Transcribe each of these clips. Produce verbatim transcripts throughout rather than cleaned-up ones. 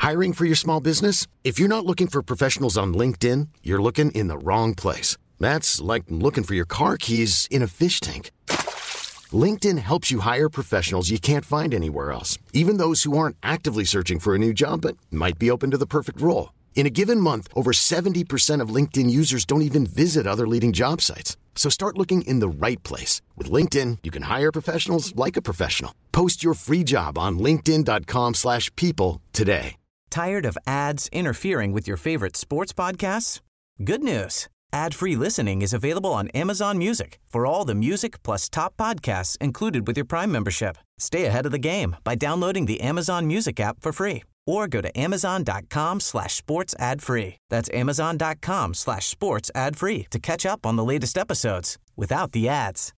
Hiring for your small business? If you're not looking for professionals on LinkedIn, you're looking in the wrong place. That's like looking for your car keys in a fish tank. LinkedIn helps you hire professionals you can't find anywhere else, even those who aren't actively searching for a new job but might be open to the perfect role. In a given month, over seventy percent of LinkedIn users don't even visit other leading job sites. So start looking in the right place. With LinkedIn, you can hire professionals like a professional. Post your free job on linkedin.com slash people today. Tired of ads interfering with your favorite sports podcasts? Good news. Ad-free listening is available on Amazon Music for all the music plus top podcasts included with your Prime membership. Stay ahead of the game by downloading the Amazon Music app for free or go to amazon.com slash sports ad free. That's amazon.com slash sports ad free to catch up on the latest episodes without the ads.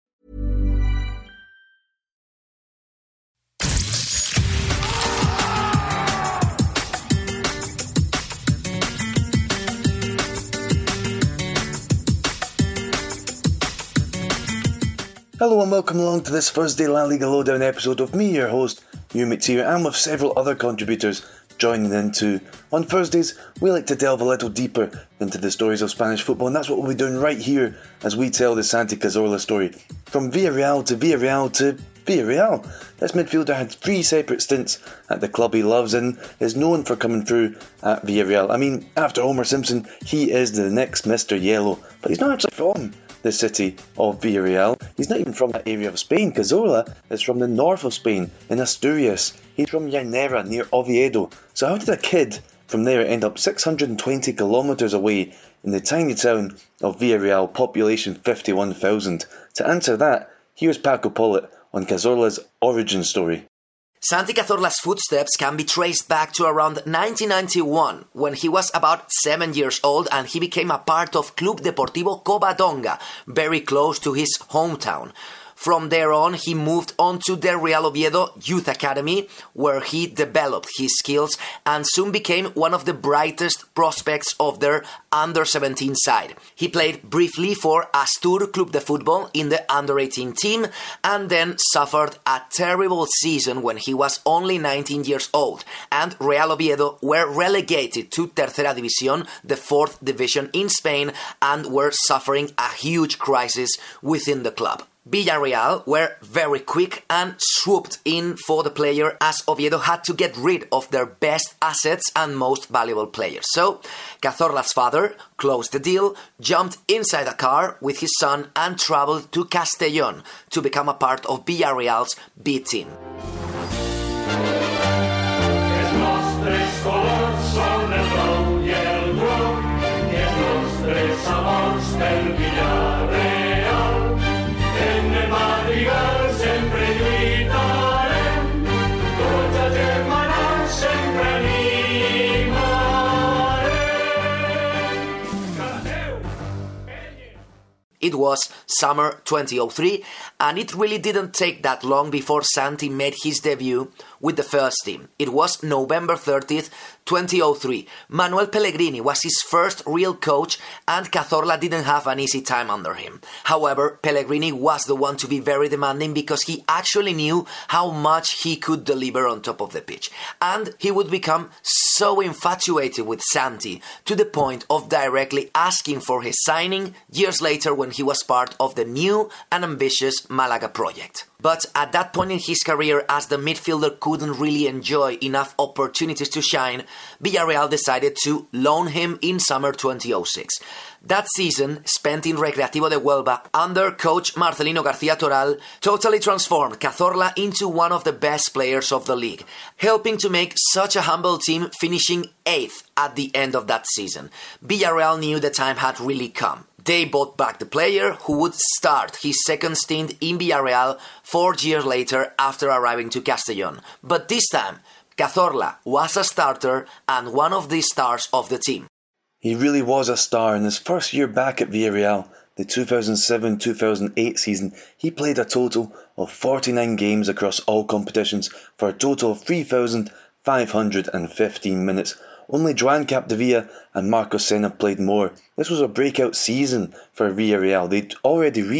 Hello and welcome along to this Thursday La Liga Lowdown episode of me, your host, Hugh McTeer, and with several other contributors joining in too. On Thursdays, we like to delve a little deeper into the stories of Spanish football, and that's what we'll be doing right here as we tell the Santi Cazorla story. From Villarreal to Villarreal to Villarreal. This midfielder had three separate stints at the club he loves and is known for coming through at Villarreal. I mean, after Homer Simpson, he is the next Mister Yellow, but he's not actually from the city of Villarreal. He's not even from that area of Spain. Cazorla is from the north of Spain, in Asturias. He's from Llanera, near Oviedo. So how did a kid from there end up six hundred twenty kilometres away in the tiny town of Villarreal, population fifty-one thousand? To answer that, here's Paco Pollitt on Cazorla's origin story. Santi Cazorla's footsteps can be traced back to around nineteen ninety-one, when he was about seven years old and he became a part of Club Deportivo Covadonga, very close to his hometown. From there on, he moved on to the Real Oviedo Youth Academy, where he developed his skills and soon became one of the brightest prospects of their under seventeen side. He played briefly for Astur Club de Futbol in the under eighteen team and then suffered a terrible season when he was only nineteen years old, and Real Oviedo were relegated to Tercera División, the fourth division in Spain, and were suffering a huge crisis within the club. Villarreal were very quick and swooped in for the player, as Oviedo had to get rid of their best assets and most valuable players. So, Cazorla's father closed the deal, jumped inside a car with his son and travelled to Castellón to become a part of Villarreal's B team. It was summer twenty oh three, and it really didn't take that long before Santi made his debut with the first team. It was November thirtieth, twenty oh three. Manuel Pellegrini was his first real coach, and Cazorla didn't have an easy time under him. However, Pellegrini was the one to be very demanding because he actually knew how much he could deliver on top of the pitch. And he would become so infatuated with Santi to the point of directly asking for his signing years later when he was part of the new and ambitious Malaga project. But at that point in his career, as the midfielder couldn't really enjoy enough opportunities to shine, Villarreal decided to loan him in summer twenty oh six. That season, spent in Recreativo de Huelva under coach Marcelino García Toral, totally transformed Cazorla into one of the best players of the league, helping to make such a humble team finishing eighth at the end of that season. Villarreal knew the time had really come. They bought back the player who would start his second stint in Villarreal four years later after arriving to Castellón. But this time, Cazorla was a starter and one of the stars of the team. He really was a star. In his first year back at Villarreal, the two thousand seven two thousand eight season, he played a total of forty-nine games across all competitions for a total of three thousand five hundred fifteen minutes. Only Joan Capdevila and Marcos Senna played more. This was a breakout season for Villarreal. They'd already reached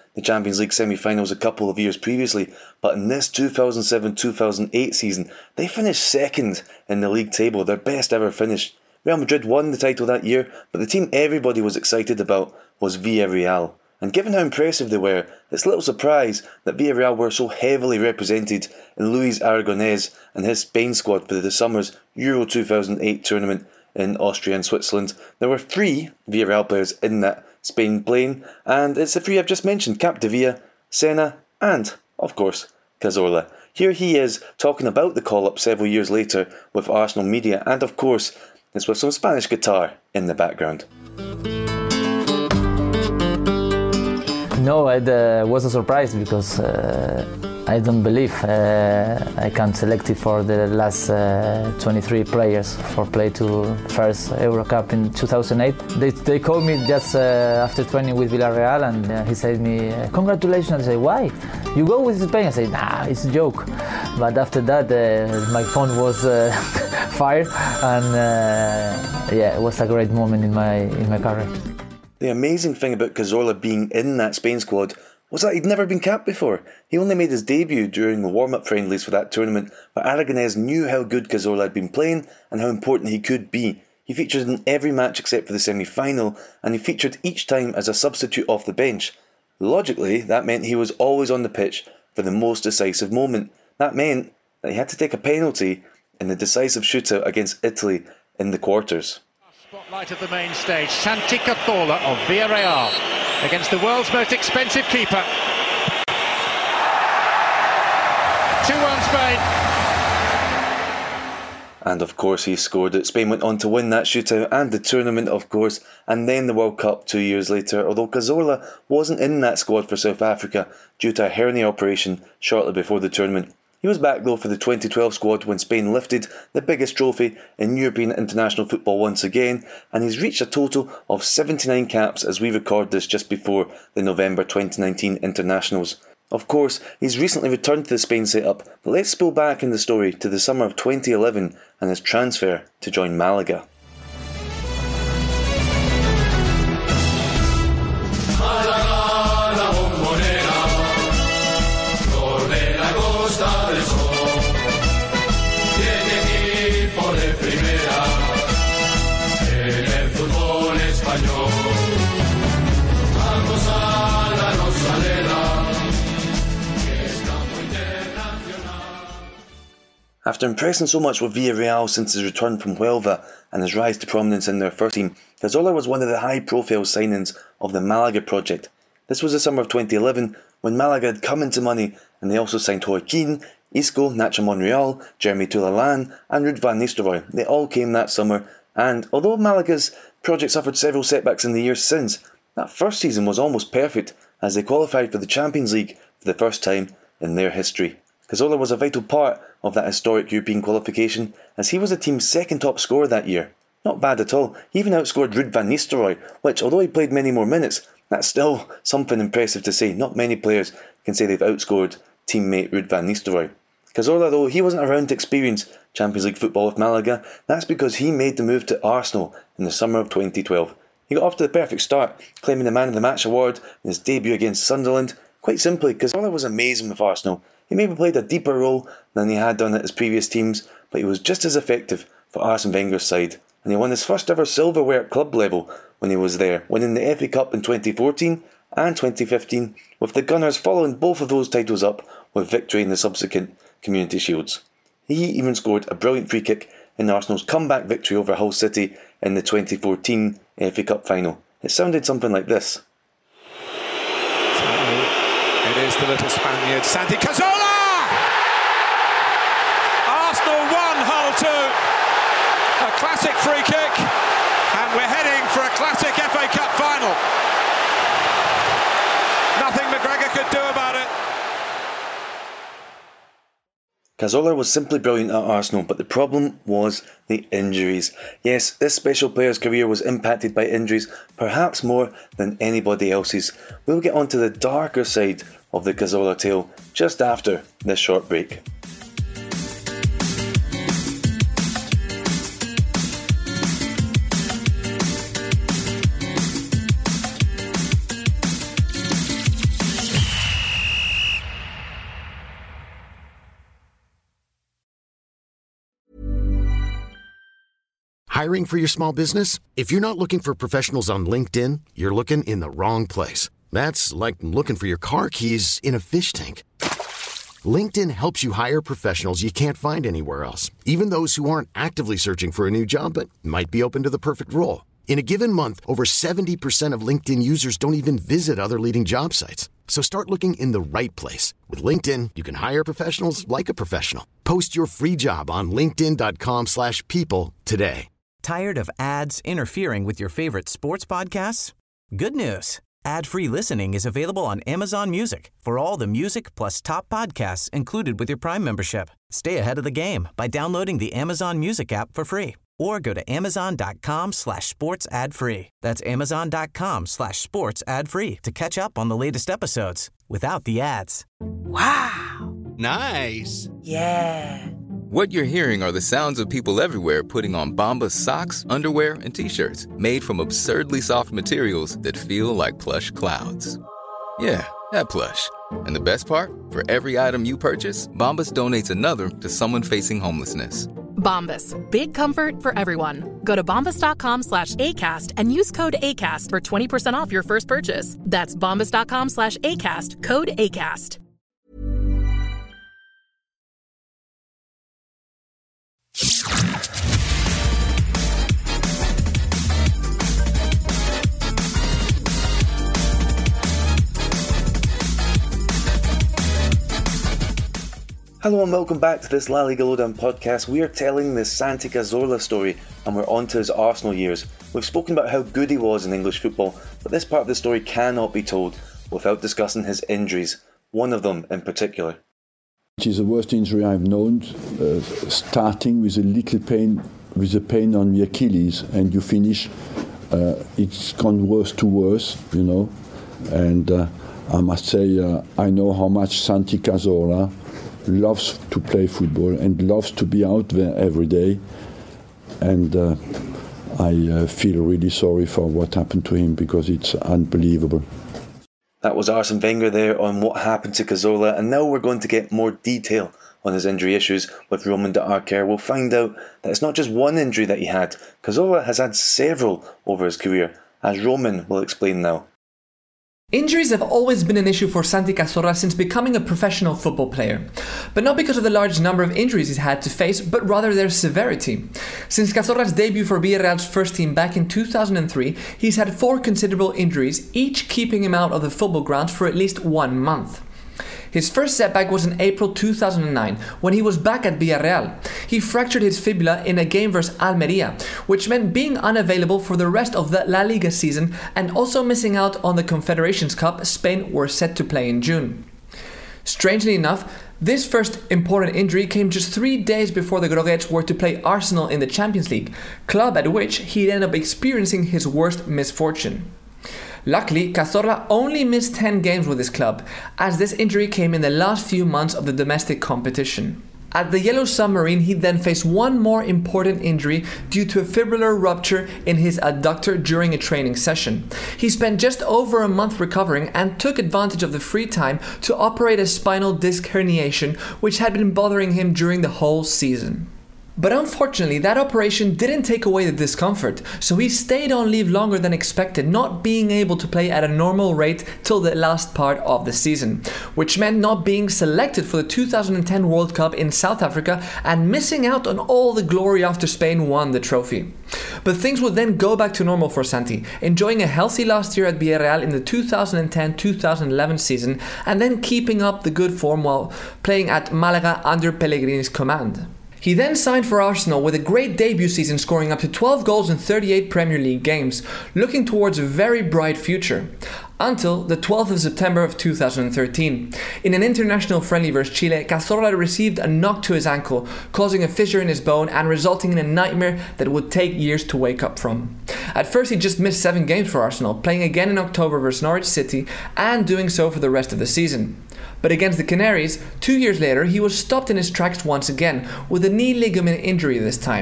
the Champions League semi-finals a couple of years previously, but in this two thousand seven two thousand eight season, they finished second in the league table, their best ever finish. Real Madrid won the title that year, but the team everybody was excited about was Villarreal. And given how impressive they were, it's little surprise that Villarreal were so heavily represented in Luis Aragonés and his Spain squad for the summer's Euro two thousand eight tournament in Austria and Switzerland. There were three Villarreal players in that Spain plane, and it's the three I've just mentioned: Capdevila, Senna, and, of course, Cazorla. Here he is talking about the call-up several years later with Arsenal media, and of course, it's with some Spanish guitar in the background. No, it uh, was a surprise because uh, I don't believe uh, I can select it for the last uh, twenty-three players for play to first Euro Cup in two thousand eight. They they called me just uh, after training with Villarreal, and uh, he said me, congratulations. I say, why? You go with Spain? I say, nah, it's a joke. But after that, uh, my phone was uh, fired, and uh, yeah, it was a great moment in my in my career. The amazing thing about Cazorla being in that Spain squad was that he'd never been capped before. He only made his debut during the warm-up friendlies for that tournament, but Aragonés knew how good Cazorla had been playing and how important he could be. He featured in every match except for the semi-final, and he featured each time as a substitute off the bench. Logically, that meant he was always on the pitch for the most decisive moment. That meant that he had to take a penalty in the decisive shootout against Italy in the quarters. Spotlight of the main stage, Santi Cazorla of Villarreal against the world's most expensive keeper. two one Spain. And of course he scored it. Spain went on to win that shootout and the tournament, of course, and then the World Cup two years later, although Cazorla wasn't in that squad for South Africa due to a hernia operation shortly before the tournament. He was back though for the twenty twelve squad when Spain lifted the biggest trophy in European international football once again, and he's reached a total of seventy-nine caps as we record this just before the November twenty nineteen internationals. Of course, he's recently returned to the Spain setup, but let's spill back in the story to the summer of twenty eleven and his transfer to join Malaga. After impressing so much with Villarreal since his return from Huelva and his rise to prominence in their first team, Cazorla was one of the high-profile signings of the Malaga project. This was the summer of twenty eleven, when Malaga had come into money, and they also signed Joaquin, Isco, Nacho Monreal, Jeremy Toulalan and Ruud van Nistelrooy. They all came that summer, and although Malaga's project suffered several setbacks in the years since, that first season was almost perfect, as they qualified for the Champions League for the first time in their history. Cazorla was a vital part of that historic European qualification, as he was the team's second top scorer that year. Not bad at all. He even outscored Ruud van Nistelrooy, which, although he played many more minutes, that's still something impressive to say. Not many players can say they've outscored teammate Ruud van Nistelrooy. Cazorla, though, he wasn't around to experience Champions League football with Malaga. That's because he made the move to Arsenal in the summer of twenty twelve. He got off to the perfect start, claiming the Man of the Match award in his debut against Sunderland. Quite simply, Cazorla was amazing with Arsenal. He maybe played a deeper role than he had done at his previous teams, but he was just as effective for Arsene Wenger's side, and he won his first ever silverware at club level when he was there, winning the F A Cup in twenty fourteen and twenty fifteen, with the Gunners following both of those titles up with victory in the subsequent Community Shields. He even scored a brilliant free kick in Arsenal's comeback victory over Hull City in the twenty fourteen F A Cup final. It sounded something like this. It is the little Spaniard, Santi Cazorla! Arsenal one, Hull two. A classic free kick, and we're heading for a classic F A Cup final. Nothing McGregor could do about it. Cazorla was simply brilliant at Arsenal, but the problem was the injuries. Yes, this special player's career was impacted by injuries, perhaps more than anybody else's. We'll get on to the darker side of the Cazorla tale just after this short break. Hiring for your small business? If you're not looking for professionals on LinkedIn, you're looking in the wrong place. That's like looking for your car keys in a fish tank. LinkedIn helps you hire professionals you can't find anywhere else, even those who aren't actively searching for a new job but might be open to the perfect role. In a given month, over seventy percent of LinkedIn users don't even visit other leading job sites. So start looking in the right place. With LinkedIn, you can hire professionals like a professional. Post your free job on linkedin.com slash people today. Tired of ads interfering with your favorite sports podcasts? Good news. Ad-free listening is available on Amazon Music for all the music plus top podcasts included with your Prime membership. Stay ahead of the game by downloading the Amazon Music app for free or go to amazon.com slash sports ad free. That's amazon.com slash sports ad free to catch up on the latest episodes without the ads. Wow. Nice. Yeah. What you're hearing are the sounds of people everywhere putting on Bombas socks, underwear, and T-shirts made from absurdly soft materials that feel like plush clouds. Yeah, that plush. And the best part? For every item you purchase, Bombas donates another to someone facing homelessness. Bombas. Big comfort for everyone. Go to bombas.com slash ACAST and use code ACAST for twenty percent off your first purchase. That's bombas.com slash ACAST. Code ACAST. Hello and welcome back to this La Liga Lowdown podcast. We are telling the Santi Cazorla story and we're on to his Arsenal years. We've spoken about how good he was in English football, but this part of the story cannot be told without discussing his injuries, one of them in particular. It is the worst injury I've known, uh, starting with a little pain, with a pain on the Achilles, and you finish, uh, it's gone worse to worse, you know, and uh, I must say uh, I know how much Santi Cazorla loves to play football and loves to be out there every day, and uh, I uh, feel really sorry for what happened to him because it's unbelievable. That was Arsene Wenger there on what happened to Cazorla, and now we're going to get more detail on his injury issues with Roman de Arquer. We'll find out that it's not just one injury that he had. Cazorla has had several over his career, as Roman will explain now. Injuries have always been an issue for Santi Cazorla since becoming a professional football player, but not because of the large number of injuries he's had to face, but rather their severity. Since Cazorla's debut for Villarreal's first team back in two thousand three, he's had four considerable injuries, each keeping him out of the football grounds for at least one month. His first setback was in April two thousand nine, when he was back at Villarreal. He fractured his fibula in a game versus Almeria, which meant being unavailable for the rest of the La Liga season and also missing out on the Confederations Cup Spain were set to play in June. Strangely enough, this first important injury came just three days before the Groguets were to play Arsenal in the Champions League, club at which he'd end up experiencing his worst misfortune. Luckily, Cazorla only missed ten games with his club, as this injury came in the last few months of the domestic competition. At the Yellow Submarine, he then faced one more important injury due to a fibrillar rupture in his adductor during a training session. He spent just over a month recovering and took advantage of the free time to operate a spinal disc herniation, which had been bothering him during the whole season. But unfortunately, that operation didn't take away the discomfort, so he stayed on leave longer than expected, not being able to play at a normal rate till the last part of the season, which meant not being selected for the two thousand ten World Cup in South Africa and missing out on all the glory after Spain won the trophy. But things would then go back to normal for Santi, enjoying a healthy last year at Villarreal in the two thousand ten two thousand eleven season, and then keeping up the good form while playing at Malaga under Pellegrini's command. He then signed for Arsenal with a great debut season, scoring up to twelve goals in thirty-eight Premier League games, looking towards a very bright future. Until the twelfth of September of two thousand thirteen. In an international friendly versus Chile, Cazorla received a knock to his ankle, causing a fissure in his bone and resulting in a nightmare that would take years to wake up from. At first he just missed seven games for Arsenal, playing again in October versus Norwich City and doing so for the rest of the season. But against the Canaries, two years later, he was stopped in his tracks once again, with a knee ligament injury this time. He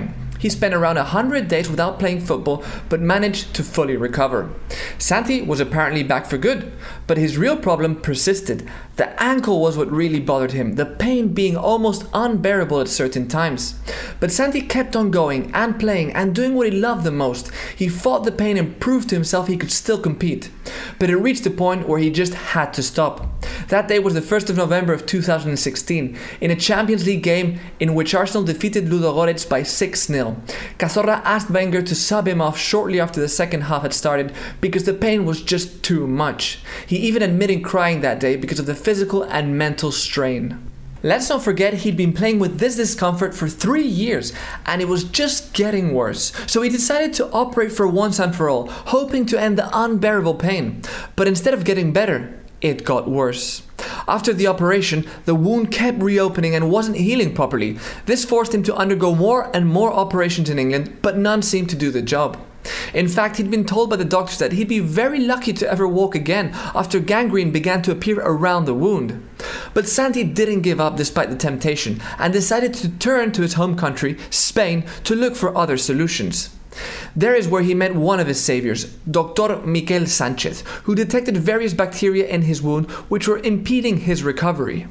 he spent around one hundred days without playing football, but managed to fully recover. Santi was apparently back for good, but his real problem persisted. The ankle was what really bothered him, the pain being almost unbearable at certain times. But Santi kept on going and playing and doing what he loved the most. He fought the pain and proved to himself he could still compete. But it reached a point where he just had to stop. That day was the first of November of two thousand sixteen, in a Champions League game in which Arsenal defeated Ludogorets by six nil. Cazorla asked Wenger to sub him off shortly after the second half had started because the pain was just too much. He even admitted crying that day because of the physical and mental strain. Let's not forget he'd been playing with this discomfort for three years and it was just getting worse. So he decided to operate for once and for all, hoping to end the unbearable pain. But instead of getting better, it got worse. After the operation, the wound kept reopening and wasn't healing properly. This forced him to undergo more and more operations in England, but none seemed to do the job. In fact, he'd been told by the doctors that he'd be very lucky to ever walk again after gangrene began to appear around the wound. But Santi didn't give up despite the temptation and decided to turn to his home country, Spain, to look for other solutions. There is where he met one of his saviors, Doctor Miquel Sanchez, who detected various bacteria in his wound which were impeding his recovery.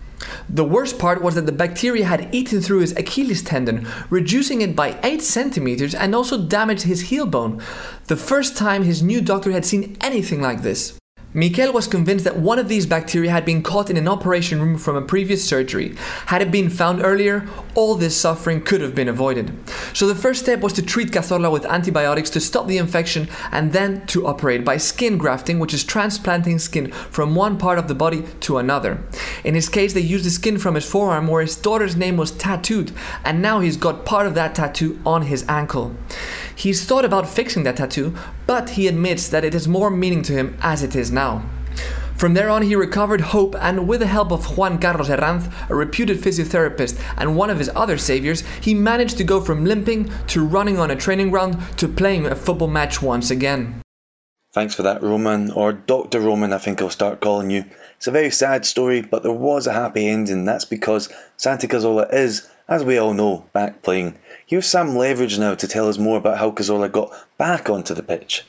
The worst part was that the bacteria had eaten through his Achilles tendon, reducing it by eight centimeters and also damaged his heel bone. The first time his new doctor had seen anything like this. Miquel was convinced that one of these bacteria had been caught in an operation room from a previous surgery. Had it been found earlier, all this suffering could have been avoided. So the first step was to treat Cazorla with antibiotics to stop the infection and then to operate by skin grafting, which is transplanting skin from one part of the body to another. In his case, they used the skin from his forearm where his daughter's name was tattooed, and now he's got part of that tattoo on his ankle. He's thought about fixing that tattoo, but he admits that it has more meaning to him as it is now. From there on, he recovered hope, and with the help of Juan Carlos Herranz, a reputed physiotherapist and one of his other saviors, he managed to go from limping to running on a training ground to playing a football match once again. Thanks for that, Roman, or Doctor Roman I think I'll start calling you. It's a very sad story, but there was a happy ending. That's because Santi Cazorla is, as we all know, back playing. Here's Sam Leverage now to tell us more about how Cazorla got back onto the pitch.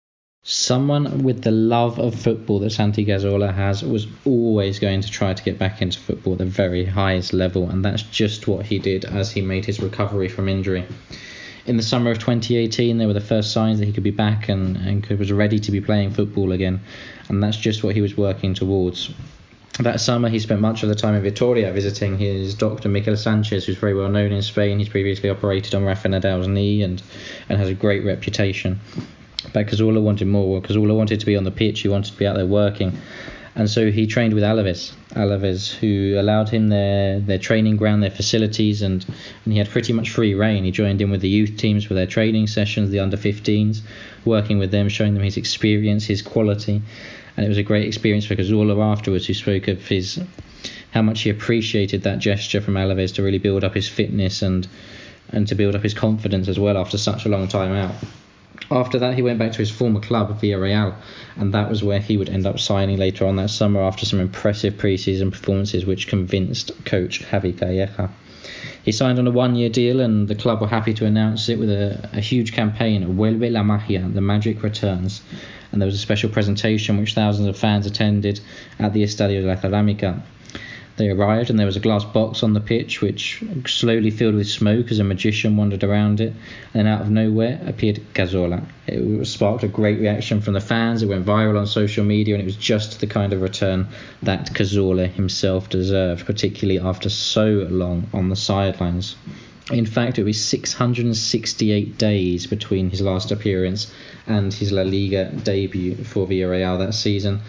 Someone with the love of football that Santi Cazorla has was always going to try to get back into football at the very highest level, and that's just what he did as he made his recovery from injury. In the summer of twenty eighteen, there were the first signs that he could be back and, and was ready to be playing football again, and that's just what he was working towards. That summer, he spent much of the time in Vitoria visiting his doctor, Miquel Sanchez, who's very well known in Spain. He's previously operated on Rafa Nadal's knee and, and has a great reputation. But Cazorla wanted more. Cazorla wanted to be on the pitch. He wanted to be out there working. And so he trained with Alaves, Alaves, who allowed him their, their training ground, their facilities, and, and he had pretty much free reign. He joined in with the youth teams for their training sessions, the under fifteens, working with them, showing them his experience, his quality. And it was a great experience for Cazorla afterwards, who spoke of his how much he appreciated that gesture from Alaves to really build up his fitness and and to build up his confidence as well after such a long time out. After that, he went back to his former club, Villarreal, and that was where he would end up signing later on that summer after some impressive pre-season performances which convinced coach Javi Calleja. He signed on a one-year deal, and the club were happy to announce it with a, a huge campaign, Vuelve la Magia, the magic returns. And there was a special presentation which thousands of fans attended at the Estadio de la Cerámica. They arrived and there was a glass box on the pitch which slowly filled with smoke as a magician wandered around it, and out of nowhere appeared Cazorla. It sparked a great reaction from the fans. It went viral on social media, and it was just the kind of return that Cazorla himself deserved, particularly after so long on the sidelines. In fact, it was six hundred sixty-eight days between his last appearance and his La Liga debut for Villarreal that season,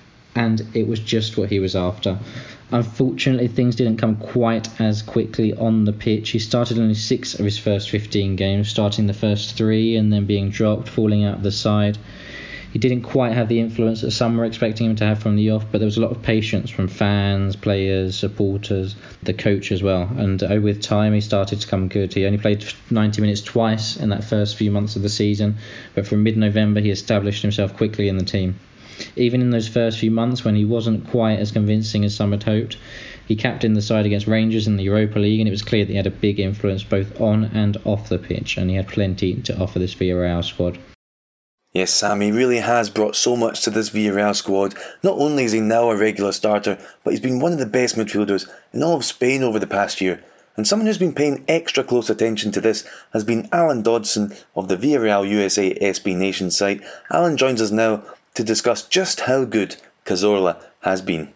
and it was just what he was after. Unfortunately, things didn't come quite as quickly on the pitch. He started only six of his first fifteen games, starting the first three and then being dropped, falling out of the side. He didn't quite have the influence that some were expecting him to have from the off, but there was a lot of patience from fans, players, supporters, the coach as well. And uh, with time, he started to come good. He only played ninety minutes twice in that first few months of the season, but from mid-November, he established himself quickly in the team. even in those first few months when he wasn't quite as convincing as some had hoped. He captained the side against Rangers in the Europa League, and it was clear that he had a big influence both on and off the pitch, and he had plenty to offer this Villarreal squad. Yes, Sam, he really has brought so much to this Villarreal squad. Not only is he now a regular starter, but he's been one of the best midfielders in all of Spain over the past year. And someone who's been paying extra close attention to this has been Alan Dodson of the Villarreal U S A S B Nation site. Alan joins us now to discuss just how good Cazorla has been.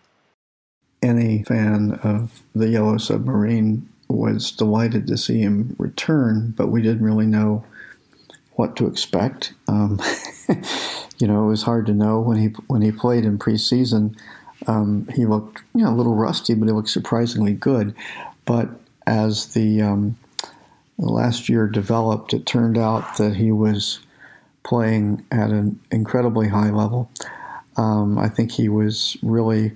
Any fan of the Yellow Submarine was delighted to see him return, but we didn't really know what to expect. Um, you know, it was hard to know when he when he played in preseason. Um, he looked, you know, a little rusty, but he looked surprisingly good. But as the, um, the last year developed, it turned out that he was playing at an incredibly high level. Um, I think he was really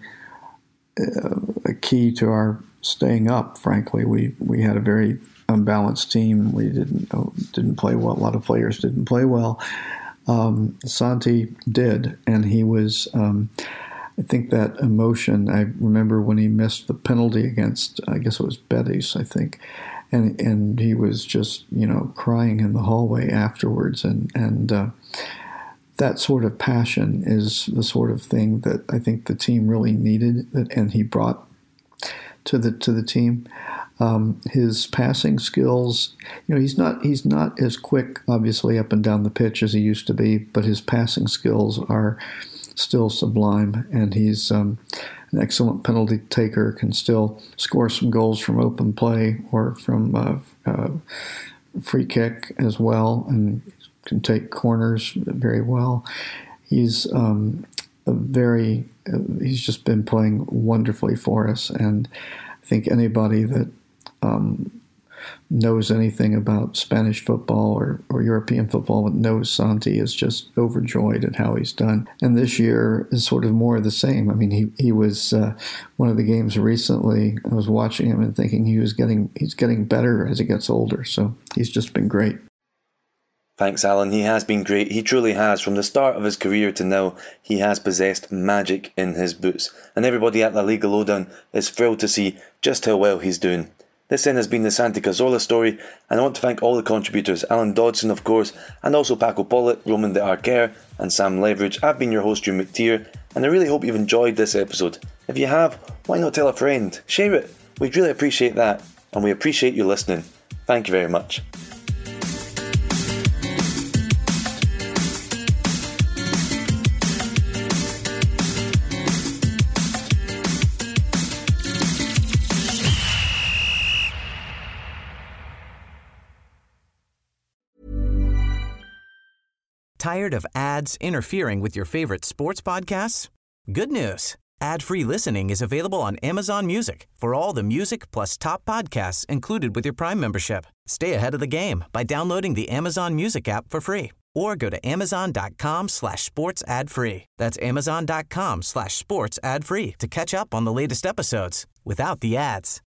uh, a key to our staying up. Frankly, we we had a very unbalanced team. We didn't didn't play well. A lot of players didn't play well. Um, Santi did, and he was. Um, I think that emotion. I remember when he missed the penalty against, I guess it was Betis, I think, and and he was just, you know, crying in the hallway afterwards, and and uh, that sort of passion is the sort of thing that I think the team really needed, and he brought to the to the team. Um, his passing skills, you know, he's not he's not as quick, obviously, up and down the pitch as he used to be, but his passing skills are still sublime, and he's um, an excellent penalty taker, can still score some goals from open play or from uh, uh, free kick as well, and can take corners very well. He's um, a very, uh, he's just been playing wonderfully for us, and I think anybody that um, knows anything about Spanish football or, or European football knows Santi is just overjoyed at how he's done. And this year is sort of more of the same. I mean, he he was uh, one of the games recently. I was watching him and thinking he was getting he's getting better as he gets older. So he's just been great. Thanks, Alan. He has been great. He truly has. From the start of his career to now, he has possessed magic in his boots. And everybody at La Liga Lowdown is thrilled to see just how well he's doing. This then has been the Santi Cazorla story, and I want to thank all the contributors, Alan Dodson, of course, and also Paco Pollitt, Roman de Arquer, and Sam Leveridge. I've been your host, Hugh McTeer, and I really hope you've enjoyed this episode. If you have, why not tell a friend? Share it. We'd really appreciate that, and we appreciate you listening. Thank you very much. Tired of ads interfering with your favorite sports podcasts? Good news. Ad-free listening is available on Amazon Music for all the music plus top podcasts included with your Prime membership. Stay ahead of the game by downloading the Amazon Music app for free or go to amazon.com slash sports ad free. That's amazon.com slash sports ad free to catch up on the latest episodes without the ads.